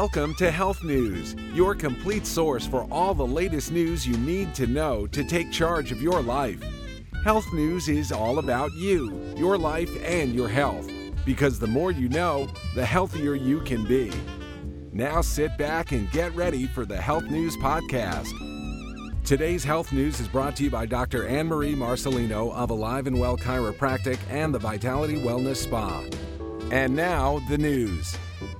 Welcome to Health News, your complete source for all the latest news you need to know to take charge of your life. Health News is all about you, your life, and your health. Because the more you know, the healthier you can be. Now sit back and get ready for the Health News Podcast. Today's Health News is brought to you by Dr. Anne-Marie Marcelino of Alive and Well Chiropractic and the Vitality Wellness Spa. And now, the news.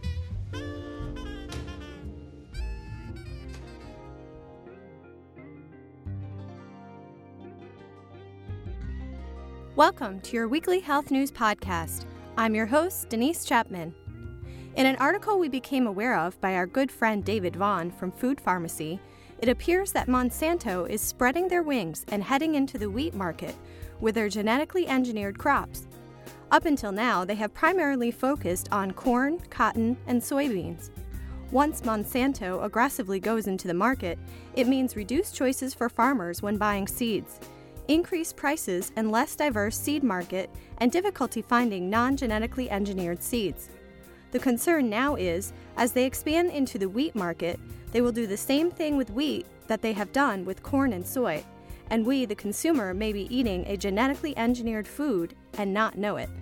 Welcome to your weekly Health News Podcast. I'm your host, Denise Chapman. In an article we became aware of by our good friend David Vaughn from Food Pharmacy, it appears that Monsanto is spreading their wings and heading into the wheat market with their genetically engineered crops. Up until now, they have primarily focused on corn, cotton, and soybeans. Once Monsanto aggressively goes into the market, it means reduced choices for farmers when buying seeds, increased prices and less diverse seed market, and difficulty finding non-genetically engineered seeds. The concern now is, as they expand into the wheat market, they will do the same thing with wheat that they have done with corn and soy, and we, the consumer, may be eating a genetically engineered food and not know it.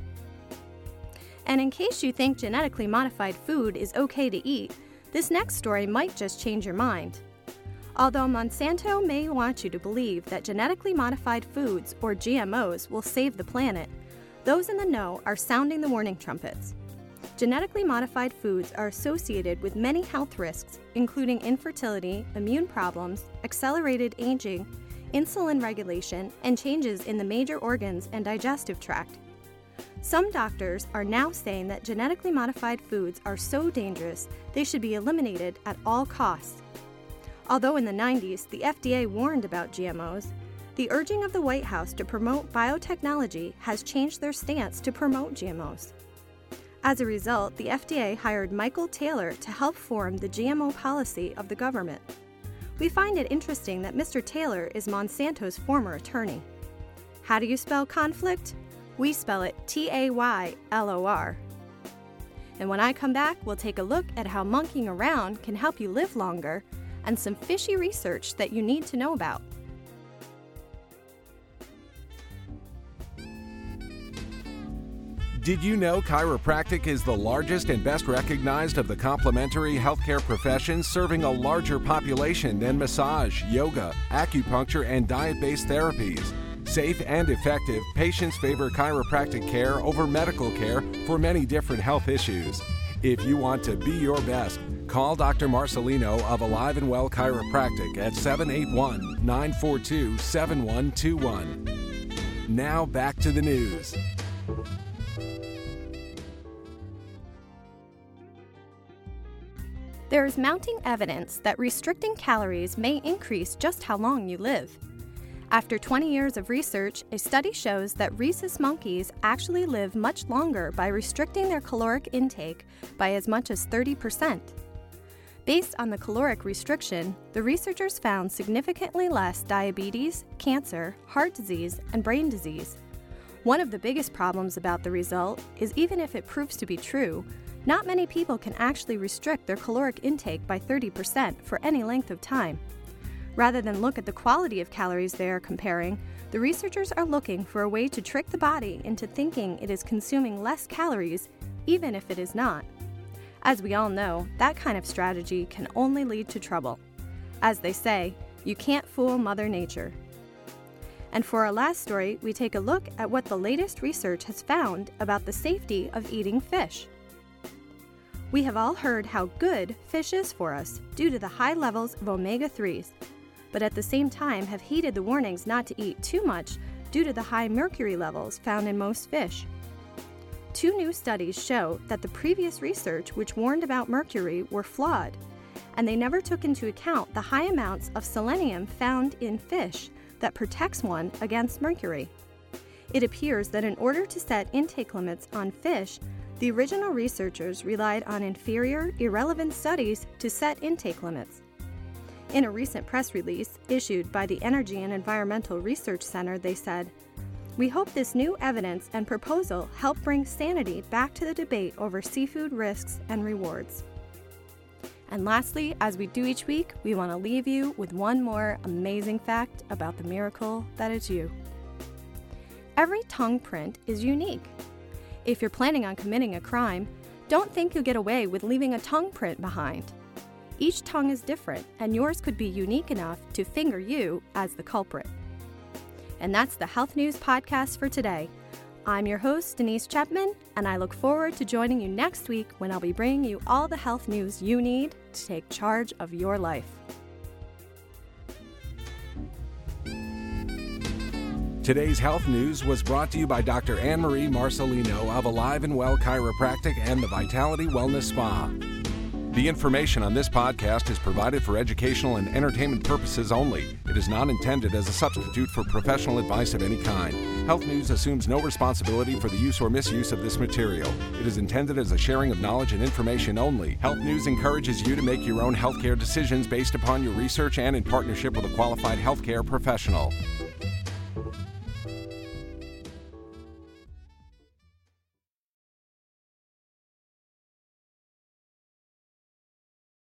And in case you think genetically modified food is okay to eat, this next story might just change your mind. Although Monsanto may want you to believe that genetically modified foods, or GMOs, will save the planet, those in the know are sounding the warning trumpets. Genetically modified foods are associated with many health risks, including infertility, immune problems, accelerated aging, insulin regulation, and changes in the major organs and digestive tract. Some doctors are now saying that genetically modified foods are so dangerous they should be eliminated at all costs. Although in the 90s, the FDA warned about GMOs, the urging of the White House to promote biotechnology has changed their stance to promote GMOs. As a result, the FDA hired Michael Taylor to help form the GMO policy of the government. We find it interesting that Mr. Taylor is Monsanto's former attorney. How do you spell conflict? We spell it Taylor. And when I come back, we'll take a look at how monkeying around can help you live longer and some fishy research that you need to know about. Did you know chiropractic is the largest and best recognized of the complementary healthcare professions, serving a larger population than massage, yoga, acupuncture, and diet-based therapies? Safe and effective, patients favor chiropractic care over medical care for many different health issues. If you want to be your best, call Dr. Marcelino of Alive and Well Chiropractic at 781-942-7121. Now back to the news. There is mounting evidence that restricting calories may increase just how long you live. After 20 years of research, a study shows that rhesus monkeys actually live much longer by restricting their caloric intake by as much as 30%. Based on the caloric restriction, the researchers found significantly less diabetes, cancer, heart disease, and brain disease. One of the biggest problems about the result is even if it proves to be true, not many people can actually restrict their caloric intake by 30% for any length of time. Rather than look at the quality of calories they are comparing, the researchers are looking for a way to trick the body into thinking it is consuming less calories, even if it is not. As we all know, that kind of strategy can only lead to trouble. As they say, you can't fool Mother Nature. And for our last story, we take a look at what the latest research has found about the safety of eating fish. We have all heard how good fish is for us due to the high levels of omega-3s, but at the same time have heeded the warnings not to eat too much due to the high mercury levels found in most fish. 2 new studies show that the previous research which warned about mercury were flawed, and they never took into account the high amounts of selenium found in fish that protects one against mercury. It appears that in order to set intake limits on fish, the original researchers relied on inferior, irrelevant studies to set intake limits. In a recent press release issued by the Energy and Environmental Research Center, they said, "We hope this new evidence and proposal help bring sanity back to the debate over seafood risks and rewards." And lastly, as we do each week, we want to leave you with one more amazing fact about the miracle that is you. Every tongue print is unique. If you're planning on committing a crime, don't think you'll get away with leaving a tongue print behind. Each tongue is different, and yours could be unique enough to finger you as the culprit. And that's the Health News Podcast for today. I'm your host, Denise Chapman, and I look forward to joining you next week when I'll be bringing you all the health news you need to take charge of your life. Today's health news was brought to you by Dr. Anne-Marie Marcelino of Alive and Well Chiropractic and the Vitality Wellness Spa. The information on this podcast is provided for educational and entertainment purposes only. It is not intended as a substitute for professional advice of any kind. Health News assumes no responsibility for the use or misuse of this material. It is intended as a sharing of knowledge and information only. Health News encourages you to make your own healthcare decisions based upon your research and in partnership with a qualified healthcare professional.